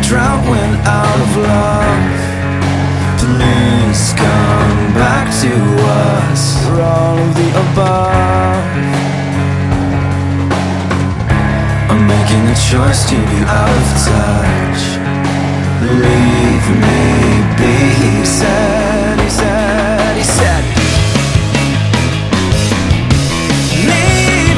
drought went out of love. Please come back to us. For all of the above, I'm making a choice to be out of touch. Leave me